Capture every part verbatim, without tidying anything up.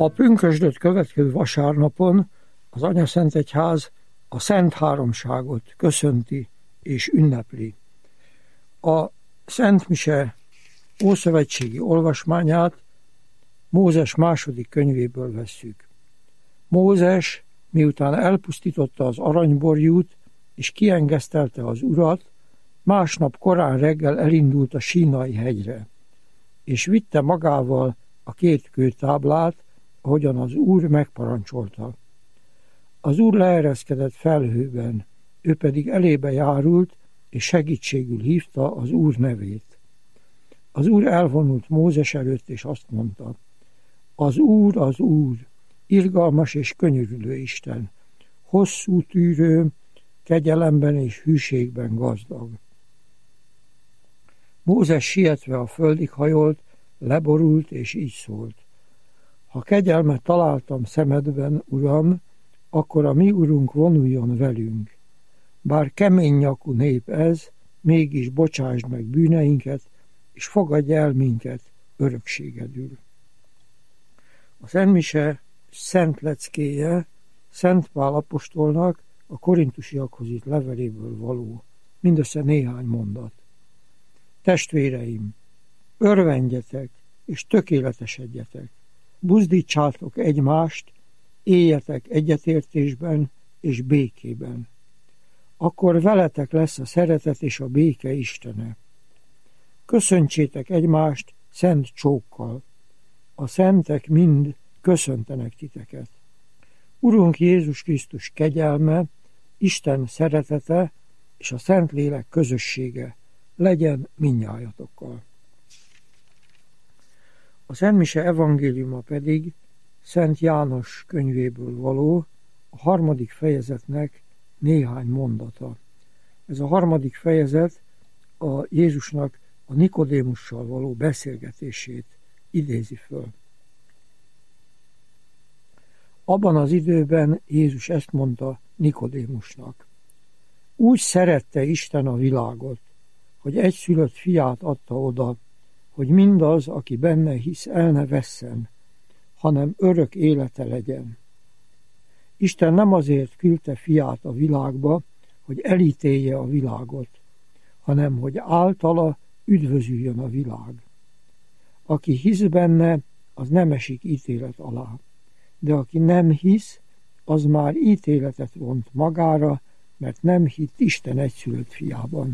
A pünkösdöt következő vasárnapon az Anyaszentegyház a Szent Háromságot köszönti és ünnepli. A Szent Mise ószövetségi olvasmányát Mózes második könyvéből vesszük. Mózes, miután elpusztította az aranyborjút és kiengesztelte az Urat, másnap korán reggel elindult a Sínai hegyre, és vitte magával a két kőtáblát, ahogyan az Úr megparancsolta. Az Úr leereszkedett felhőben, ő pedig elébe járult, és segítségül hívta az Úr nevét. Az Úr elvonult Mózes előtt, és azt mondta: az Úr, az Úr, irgalmas és könyörülő Isten, hosszú tűrő, kegyelemben és hűségben gazdag. Mózes sietve a földig hajolt, leborult, és így szólt: ha kegyelmet találtam szemedben, Uram, akkor a mi Urunk vonuljon velünk. Bár kemény nyakú nép ez, mégis bocsásd meg bűneinket, és fogadj el minket örökségedül. A Szent Mise szent leckéje Szent Pál apostolnak a korintusiakhoz írt leveléből való, mindössze néhány mondat. Testvéreim, örvendjetek és tökéletesedjetek, buzdítsátok egymást, éljetek egyetértésben és békében. Akkor veletek lesz a szeretet és a béke Istene. Köszöntsétek egymást szent csókkal. A szentek mind köszöntenek titeket. Urunk Jézus Krisztus kegyelme, Isten szeretete és a Szentlélek közössége legyen mindnyájatokkal. A Szent Mise evangéliuma pedig Szent János könyvéből való, a harmadik fejezetnek néhány mondata. Ez a harmadik fejezet a Jézusnak a Nikodémussal való beszélgetését idézi föl. Abban az időben Jézus ezt mondta Nikodémusnak: úgy szerette Isten a világot, hogy egyszülött fiát adta oda, hogy mindaz, aki benne hisz, el ne vesszen, hanem örök élete legyen. Isten nem azért küldte fiát a világba, hogy elítélje a világot, hanem hogy általa üdvözüljön a világ. Aki hisz benne, az nem esik ítélet alá, de aki nem hisz, az már ítéletet vont magára, mert nem hitt Isten egyszülött fiában.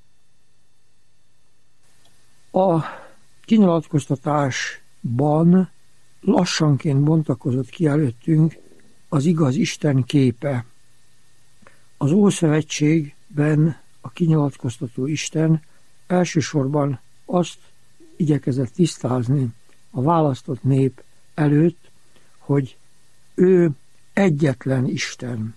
A kinyilatkoztatásban lassanként bontakozott ki előttünk az igaz Isten képe. Az Ószövetségben a kinyilatkoztató Isten elsősorban azt igyekezett tisztázni a választott nép előtt, hogy ő egyetlen Isten.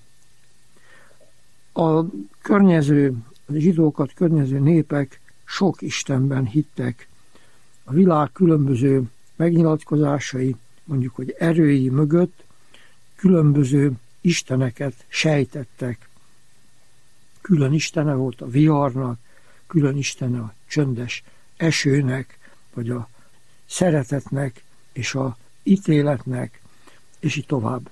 A környező, a zsidókat környező népek sok istenben hittek. A világ különböző megnyilatkozásai, mondjuk, hogy erői mögött különböző isteneket sejtettek. Külön istene volt a viharnak, külön istene a csöndes esőnek, vagy a szeretetnek, és a ítéletnek, és így tovább.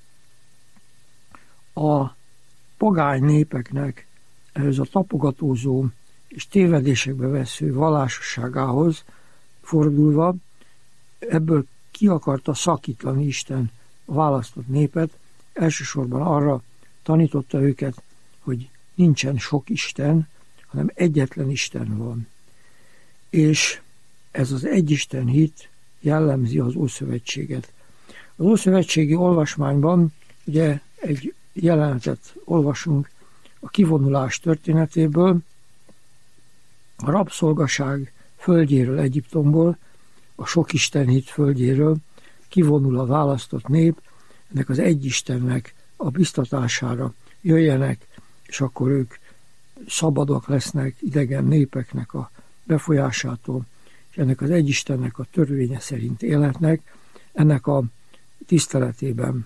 A pogány népeknek ehhez a tapogatózó és tévedésekbe vesző vallásosságához fordulva, ebből ki akarta szakítani Isten a választott népet, elsősorban arra tanította őket, hogy nincsen sok Isten, hanem egyetlen Isten van. És ez az egyisten hit jellemzi az Ószövetséget. Az Ószövetségi olvasmányban ugye egy jelenetet olvasunk a kivonulás történetéből, a rabszolgaság földjéről, Egyiptomból, a sok Isten hit földjéről kivonul a választott nép, ennek az egy Istennek a biztatására jöjjenek, és akkor ők szabadok lesznek idegen népeknek a befolyásától, és ennek az egy Istennek a törvénye szerint élhetnek, ennek a tiszteletében.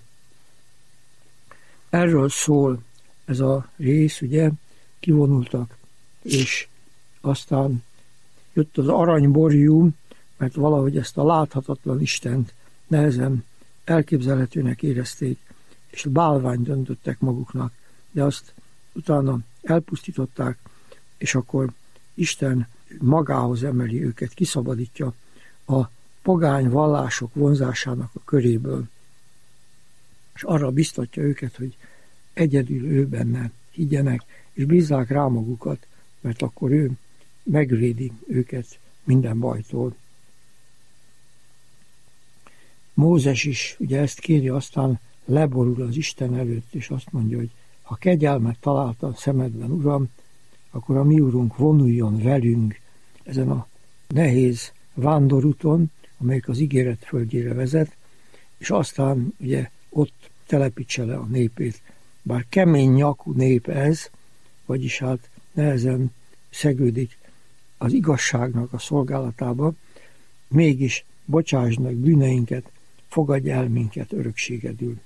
Erről szól ez a rész, ugye, kivonultak, és aztán jött az aranyborjú, mert valahogy ezt a láthatatlan Istent nehezen elképzelhetőnek érezték, és bálványt döntöttek maguknak, de azt utána elpusztították, és akkor Isten magához emeli őket, kiszabadítja a pogány vallások vonzásának a köréből, és arra biztatja őket, hogy egyedül ő benne higgyenek, és bízzák rá magukat, mert akkor ő megvédi őket minden bajtól. Mózes is ugye ezt kéri, aztán leborul az Isten előtt, és azt mondja, hogy ha kegyelmet találta a szemedben, Uram, akkor a mi Urunk vonuljon velünk ezen a nehéz vándorúton, amelyik az ígéret földjére vezet, és aztán ugye ott telepítse le a népét. Bár kemény nyakú nép ez, vagyis hát nehezen szegődik az igazságnak a szolgálatába, mégis bocsáss meg bűneinket, fogadj el minket örökségedül.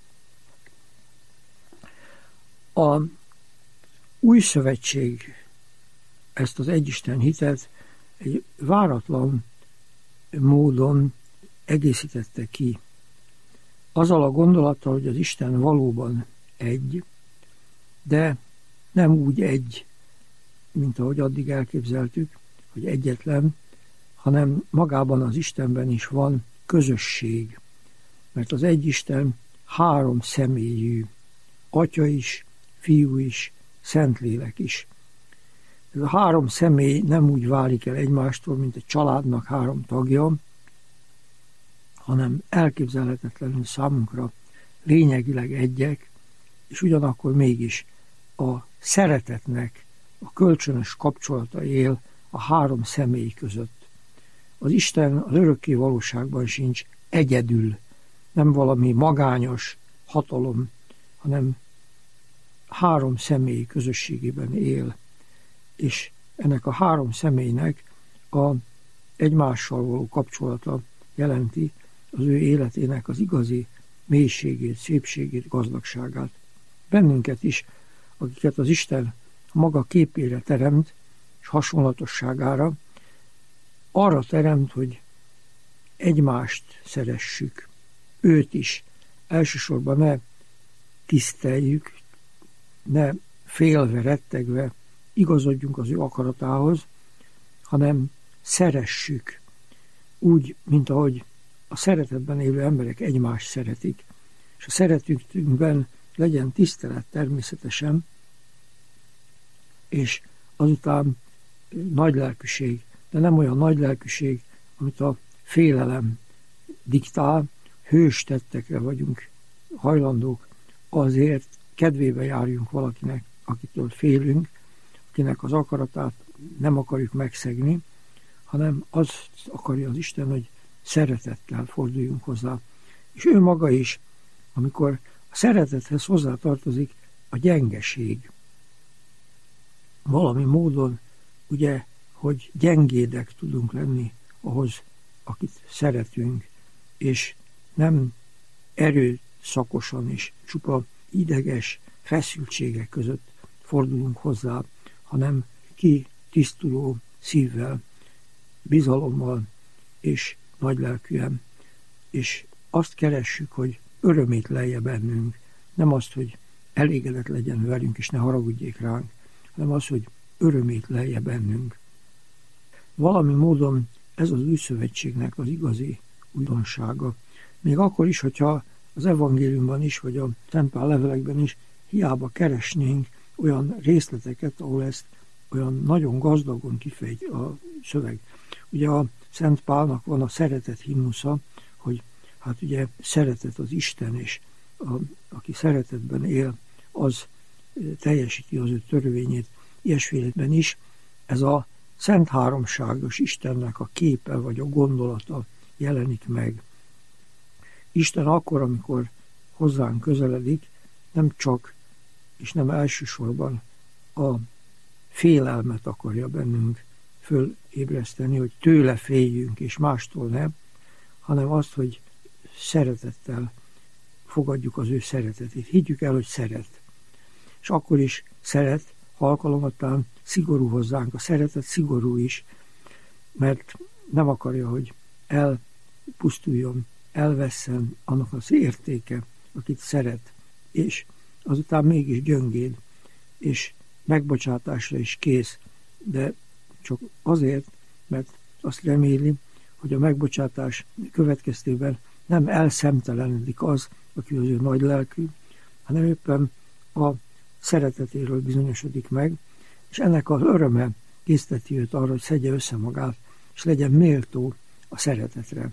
A új szövetség ezt az egyisten hitet egy váratlan módon egészítette ki. Azzal a gondolattal, hogy az Isten valóban egy, de nem úgy egy, mint ahogy addig elképzeltük, hogy egyetlen, hanem magában az Istenben is van közösség. Mert az egy Isten három személyű, Atya is, Fiú is, Szentlélek is. Ez a három személy nem úgy válik el egymástól, mint egy családnak három tagja, hanem elképzelhetetlenül számunkra lényegileg egyek, és ugyanakkor mégis a szeretetnek a kölcsönös kapcsolata él a három személy között. Az Isten az örökké valóságban sincs egyedül, nem valami magányos hatalom, hanem három személy közösségében él, és ennek a három személynek a egymással való kapcsolata jelenti az ő életének az igazi mélységét, szépségét, gazdagságát. Bennünket is, akiket az Isten maga képére teremt, és hasonlatosságára, arra teremt, hogy egymást szeressük, őt is. Elsősorban ne tiszteljük, ne félve, rettegve igazodjunk az ő akaratához, hanem szeressük, úgy, mint ahogy a szeretetben élő emberek egymást szeretik. És a szeretünkben legyen tisztelet természetesen, és azután nagy lelkűség, de nem olyan nagy lelkűség, amit a félelem diktál, hős tettekre vagyunk hajlandók, azért kedvébe járjunk valakinek, akitől félünk, akinek az akaratát nem akarjuk megszegni, hanem azt akarja az Isten, hogy szeretettel forduljunk hozzá. És ő maga is, amikor a szeretethez hozzátartozik a gyengeség. Valami módon, ugye, hogy gyengédek tudunk lenni ahhoz, akit szeretünk, és nem erőszakosan és csupa ideges feszültségek között fordulunk hozzá, hanem kitisztuló szívvel, bizalommal és nagylelkűen, és azt keressük, hogy örömét lelje bennünk, nem azt, hogy elégedett legyen velünk, és ne haragudjék ránk, hanem az, hogy örömét lelje bennünk. Valami módon ez az új szövetségnek az igazi újdonsága. Még akkor is, hogyha az evangéliumban is, vagy a Szent Pál levelekben is hiába keresnénk olyan részleteket, ahol ezt olyan nagyon gazdagon kifejt a szöveg. Ugye a Szent Pálnak van a szeretet himnusza, hogy hát ugye szeretet az Isten, és a, aki szeretetben él, az teljesíti az ő törvényét. Ilyesféletben is ez a Szent Háromságos Istennek a képe vagy a gondolata jelenik meg. Isten akkor, amikor hozzánk közeledik, nem csak és nem elsősorban a félelmet akarja bennünk fölébreszteni, hogy tőle féljünk és mástól nem, hanem azt, hogy szeretettel fogadjuk az ő szeretetét. Higgyük el, hogy szeret. És akkor is szeret, ha alkalomattán szigorú hozzánk. A szeretet szigorú is, mert nem akarja, hogy elpusztuljon elvesszen annak az értéke, akit szeret, és azután mégis gyöngéd, és megbocsátásra is kész, de csak azért, mert azt reméli, hogy a megbocsátás következtében nem elszemtelenedik az, aki az ő nagy lelkű, hanem éppen a szeretetéről bizonyosodik meg, és ennek az öröme készteti őt arra, hogy szedje össze magát, és legyen méltó a szeretetre.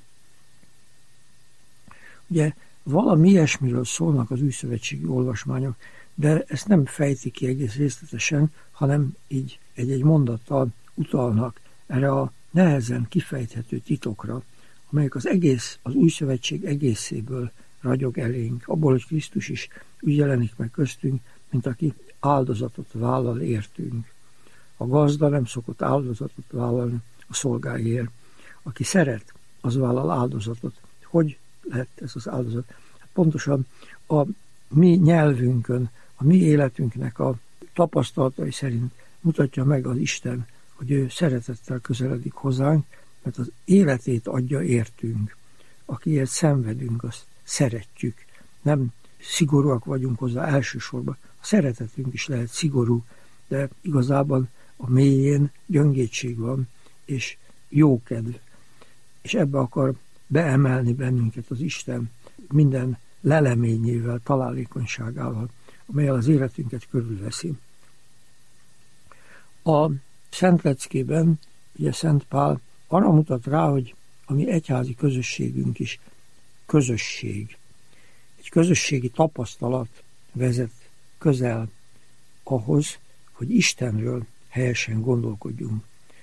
Ugye valami ilyesmiről szólnak az újszövetségi olvasmányok, de ezt nem fejtik ki egész részletesen, hanem így egy-egy mondattal utalnak erre a nehezen kifejthető titokra, amelyek az egész, az új szövetség egészéből ragyog elénk, abból, hogy Krisztus is úgy jelenik meg köztünk, mint aki áldozatot vállal értünk. A gazda nem szokott áldozatot vállalni a szolgáért. Aki szeret, az vállal áldozatot. Hogy lett ez az áldozat? Hát pontosan a mi nyelvünkön, a mi életünknek a tapasztalatai szerint mutatja meg az Isten, hogy ő szeretettel közeledik hozzánk, mert az életét adja értünk. Akiért szenvedünk, azt szeretjük. Nem szigorúak vagyunk hozzá elsősorban. A szeretetünk is lehet szigorú, de igazában a mélyén gyöngétség van, és jókedv. És ebbe akar beemelni bennünket az Isten minden leleményével, találékonyságával, amelyel az életünket körülveszi. A Szent Leckében, ugye Szent Pál arra mutat rá, hogy a mi egyházi közösségünk is közösség. Egy közösségi tapasztalat vezet közel ahhoz, hogy Istenről helyesen gondolkodjunk.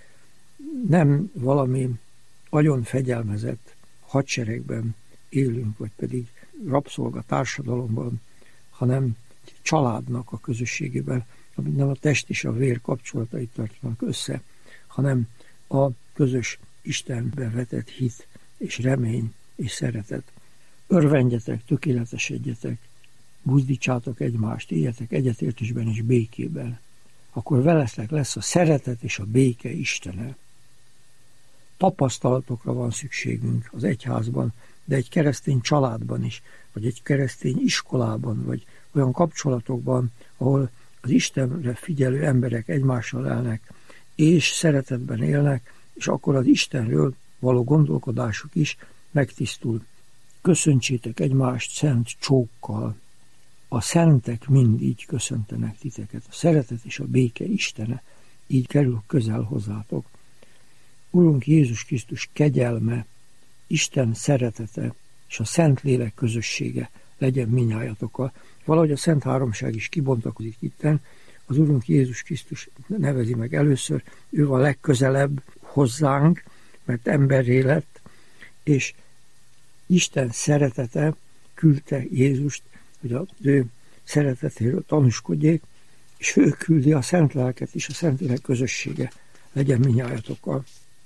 Nem valami agyon fegyelmezett hadseregben élünk, vagy pedig rabszolga társadalomban, hanem egy családnak a közösségében, amit nem a test és a vér kapcsolatait tartanak össze, hanem a közös Istenbe vetett hit és remény és szeretet. Örvendjetek, tökéletesedjetek, buzdítsátok egymást, éljetek egyetértésben és békében. Akkor veletek lesz a szeretet és a béke Istene. Tapasztalatokra van szükségünk az egyházban, de egy keresztény családban is, vagy egy keresztény iskolában, vagy olyan kapcsolatokban, ahol az Istenre figyelő emberek egymással élnek, és szeretetben élnek, és akkor az Istenről való gondolkodásuk is megtisztul. Köszöntsétek egymást szent csókkal. A szentek mind így köszöntenek titeket. A szeretet és a béke Istene így kerül közel hozzátok. Urunk Jézus Krisztus kegyelme, Isten szeretete és a Szentlélek közössége legyen minnyájatokkal. Valahogy a Szent Háromság is kibontakozik itten, az Urunk Jézus Krisztus nevezi meg először, ő a legközelebb hozzánk, mert emberré lett, és Isten szeretete küldte Jézust, hogy az ő szeretetéről tanúskodjék, és ő küldi a Szent Lelket is, a Szentlélek közössége legyen minnyájatokkal.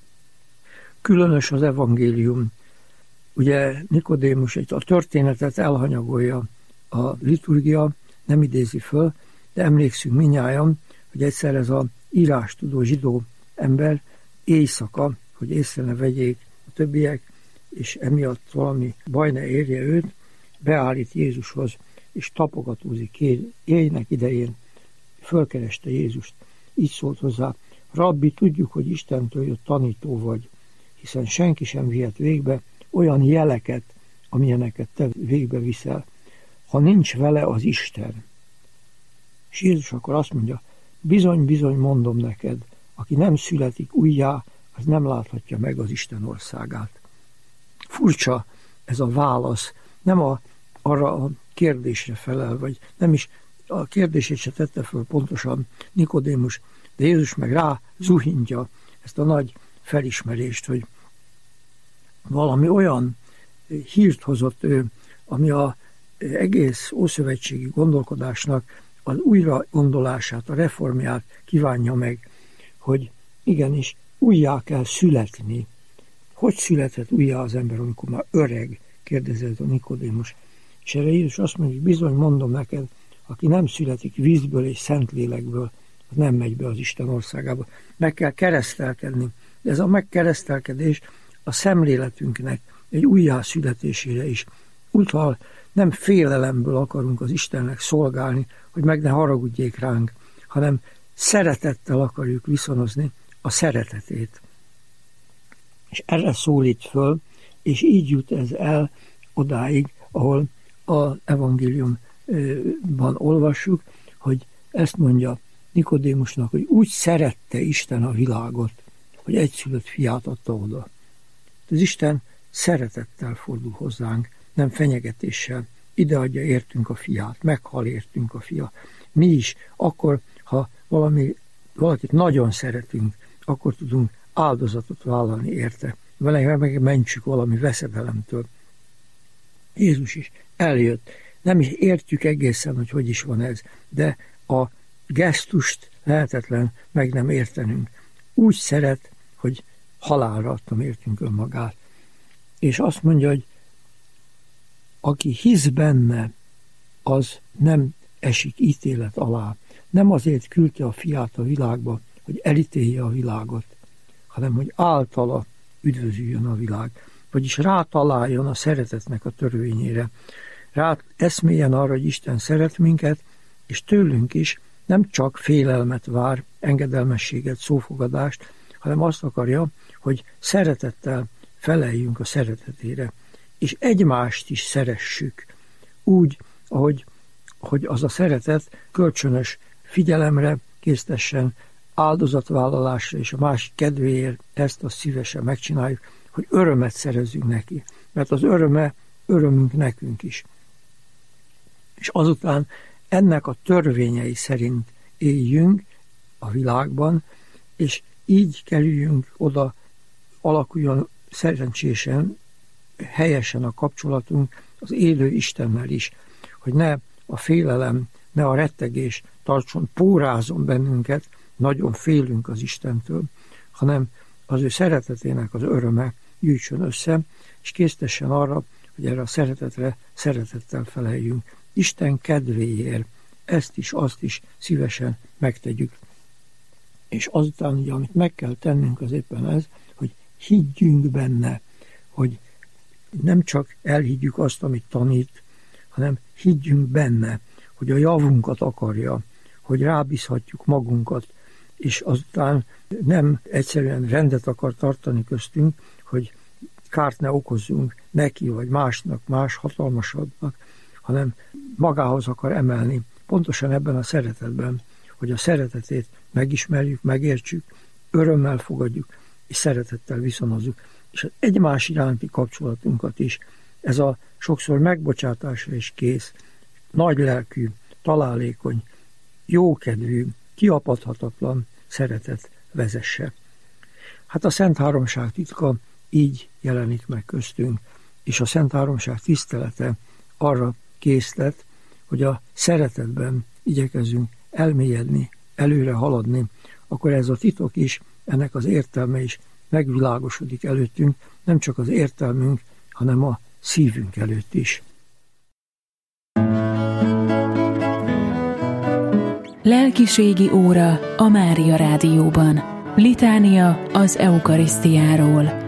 Különös az evangélium. Ugye Nikodémus a történetet elhanyagolja a liturgia, nem idézi föl, de emlékszünk minnyájan, hogy egyszer ez az írástudó zsidó ember éjszaka, hogy észre ne vegyék a többiek, és emiatt valami baj ne érje őt, beállít Jézushoz, és tapogatózik éjnek idején, fölkereste Jézust. Így szólt hozzá: Rabbi, tudjuk, hogy Istentől jött tanító vagy, hiszen senki sem vihet végbe olyan jeleket, amilyeneket te végbe viszel, ha nincs vele az Isten. És Jézus akkor azt mondja: bizony, bizony mondom neked, aki nem születik újjá, az nem láthatja meg az Isten országát. Furcsa ez a válasz, nem a, arra a kérdésre felel, vagy nem is a kérdését se tette föl pontosan Nikodémus, de Jézus meg rá zuhintja ezt a nagy felismerést, hogy valami olyan hírt hozott ő, ami az egész ószövetségi gondolkodásnak az újra gondolását, a reformját kívánja meg, hogy igenis újjá kell születni. Hogy születhet újjá az ember, amikor már öreg? Kérdezett a Nikodémus. És erre Jézus azt mondja, hogy bizony mondom neked, aki nem születik vízből és Szentlélekből, az nem megy be az Isten országába. Meg kell keresztelkedni. De ez a megkeresztelkedés a szemléletünknek egy újjászületésére is. Úgyhogy nem félelemből akarunk az Istennek szolgálni, hogy meg ne haragudjék ránk, hanem szeretettel akarjuk viszonozni a szeretetét. És erre szólít föl, és így jut ez el odáig, ahol az evangéliumban olvassuk, hogy ezt mondja Nikodémusnak, hogy úgy szerette Isten a világot, hogy egyszülött fiát adta oda. Az Isten szeretettel fordul hozzánk, nem fenyegetéssel. Ide adja értünk a fiát, meghal értünk a fia. Mi is, akkor, ha valami, valakit nagyon szeretünk, akkor tudunk áldozatot vállalni érte. Vele megmentsük valami veszedelemtől. Jézus is eljött. Nem is értjük egészen, hogy hogy is van ez, de a gesztust lehetetlen meg nem értenünk. Úgy szeret, hogy halálra adtam értünk önmagát. És azt mondja, hogy aki hisz benne, az nem esik ítélet alá. Nem azért küldte a fiát a világba, hogy elítélje a világot, hanem hogy általa üdvözüljön a világ. Vagyis rátaláljon a szeretetnek a törvényére. Rá eszméljen arra, hogy Isten szeret minket, és tőlünk is nem csak félelmet vár, engedelmességet, szófogadást, hanem azt akarja, hogy szeretettel feleljünk a szeretetére, és egymást is szeressük, úgy, ahogy hogy az a szeretet kölcsönös figyelemre késztessen, áldozatvállalásra és a másik kedvéért ezt azt szívesen megcsináljuk, hogy örömet szerezzünk neki, mert az öröme örömünk nekünk is. És azután ennek a törvényei szerint éljünk a világban, és így kerüljünk oda, alakuljon szerencsésen, helyesen a kapcsolatunk az élő Istennel is, hogy ne a félelem, ne a rettegés tartson, pórázon bennünket, nagyon félünk az Istentől, hanem az ő szeretetének az öröme gyűjtsön össze, és késztessen arra, hogy erre a szeretetre szeretettel feleljünk. Isten kedvéért ezt is, azt is szívesen megtegyük. És azután ugye, amit meg kell tennünk, az éppen ez, hogy higgyünk benne, hogy nem csak elhiggyük azt, amit tanít, hanem higgyünk benne, hogy a javunkat akarja, hogy rábízhatjuk magunkat, és azután nem egyszerűen rendet akar tartani köztünk, hogy kárt ne okozzunk neki, vagy másnak, más hatalmasabbnak, hanem magához akar emelni, pontosan ebben a szeretetben, hogy a szeretetét megismerjük, megértsük, örömmel fogadjuk, és szeretettel viszonozzuk. És az egymás iránti kapcsolatunkat is, ez a sokszor megbocsátásra is kész, nagylelkű, találékony, jókedvű, kiapadhatatlan szeretet vezesse. Hát a Szent Háromság titka így jelenik meg köztünk, és a Szent Háromság tisztelete arra késztet, hogy a szeretetben igyekezzünk elmélyedni, előre haladni, akkor ez a titok is, ennek az értelme is megvilágosodik előttünk, nem csak az értelmünk, hanem a szívünk előtt is. Lelkiségi óra a Mária Rádióban. Litánia az eukarisztiáról.